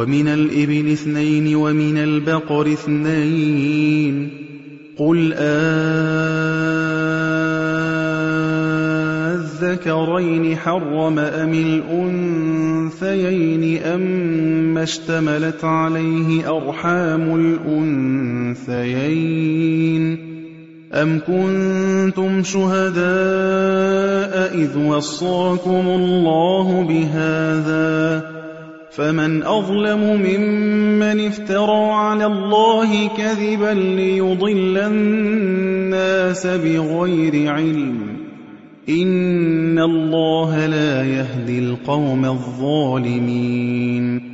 ومن الإبل 2 ومن البقر 2 قل أذكرين حرم أم الأنثيين أما اشتملت عليه أرحام الأنثيين أم كنتم شهداء إذ وصاكم الله بهذا فمن أظلم ممن افترى على الله كذبا ليضل الناس بغير علم إن الله لا يهدي القوم الظالمين